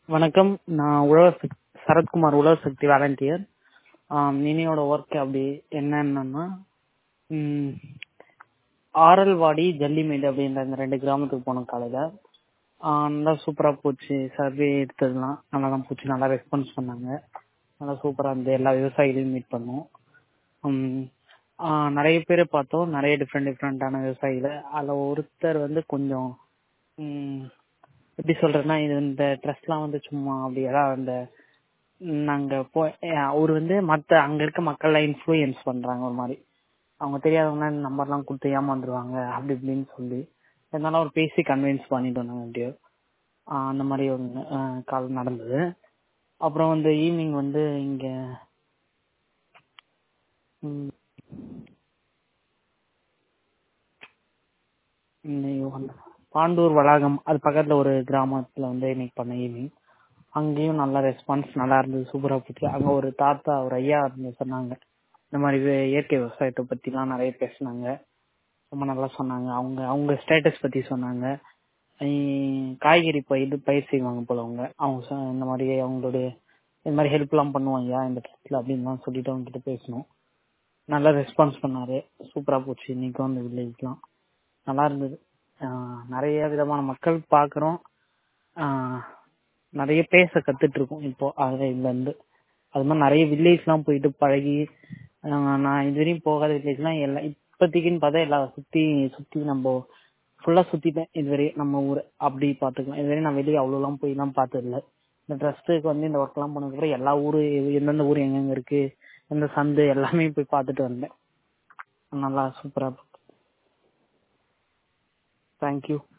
வணக்கம். நான் சரத்குமார், உழவர் சக்தி வாலண்டியர். இனியோட ஒர்க் அப்படி என்னன்னா, ஆரல்வாடி, ஜல்லிமேடு அப்படின்ற இந்த 2 கிராமத்துக்கு போனோம் காலையில. நல்லா சூப்பரா போச்சு. சர்வே எடுத்ததுலாம் நல்லா தான் போச்சு. நல்லா ரெஸ்பான்ஸ் பண்ணாங்க. நல்லா சூப்பரா இருந்தது. எல்லா விவசாயிகளையும் மீட் பண்ணோம். நிறைய பேரை பார்த்தோம். நிறைய டிஃப்ரெண்டான விவசாயிகளை. அதில் ஒருத்தர் கொஞ்சம் எப்படி சொல்றதுன்னா, இது இந்த ட்ரெஸ்லாம் சும்மா அப்படி ஏதாவது அந்த நாங்க அவரு மத்த அங்க இருக்க மக்கள்லாம் இன்ஃப்ளூயன்ஸ் பண்றாங்க. ஒரு மாதிரி அவங்க தெரியாதவங்க நம்பர்லாம் கொடுத்து ஏமாந்துருவாங்க அப்படி இப்படின்னு சொல்லி இருந்தாலும் அவர் பேசி கன்வின்ஸ் பண்ணிட்டோம் நாங்க எப்படியோ. அந்த மாதிரி ஒரு கால் நடந்தது. அப்புறம் ஈவினிங் இங்க பாண்டூர் வளாகம், அது பக்கத்துல ஒரு கிராமத்துல இன்னைக்கு பண்ண ஈவினிங். அங்கேயும் நல்ல ரெஸ்பான்ஸ், நல்லா இருந்தது, சூப்பரா போச்சு. அங்க ஒரு தாத்தா, ஒரு ஐயா சொன்னாங்க. இந்த மாதிரி இயற்கை விவசாயத்தை பத்தி எல்லாம் நிறைய பேசினாங்க. ரொம்ப நல்லா சொன்னாங்க. அவங்க ஸ்டேட்டஸ் பத்தி சொன்னாங்க. காய்கறி பயிர் செய்வாங்க போல அவங்க இந்த மாதிரி அவங்களுடைய இந்த மாதிரி ஹெல்ப் எல்லாம் பண்ணுவாங்க இந்த இடத்துல அப்படின்னு சொல்லிட்டு அவங்க கிட்ட பேசணும். நல்லா ரெஸ்பான்ஸ் பண்ணாரு. சூப்பரா போச்சு. இன்னைக்கும் அந்த வில்லேஜ்லாம் நல்லா இருந்தது. நிறைய விதமான மக்கள் பாக்குறோம். நிறைய பேச கத்துட்டு இருக்கோம் இப்போ. அதுல இருந்து அது மாதிரி நிறைய வில்லேஜ் எல்லாம் போயிட்டு பழகி, நான் இதுவரையும் போகாத வில்லேஜ் எல்லாம் எல்லாம் இப்பத்திக்குன்னு பார்த்தா எல்லாம் சுத்தி நம்ம ஃபுல்லா சுத்திட்டேன் இதுவரை. நம்ம ஊர் அப்படி பாத்துக்கலாம். இதுவரை நான் வெளியே அவ்வளவு எல்லாம் போய் எல்லாம் பார்த்தது இல்லை. இந்த ட்ரஸ்ட்டுக்கு இந்த ஒர்க் எல்லாம் போனதுக்கு அப்புறம் எல்லா ஊரு, எந்தெந்த ஊர் எங்கெங்க இருக்கு, எந்த சந்து எல்லாமே போய் பார்த்துட்டு வந்தேன். நல்லா சூப்பரா. தேங்க்யூ.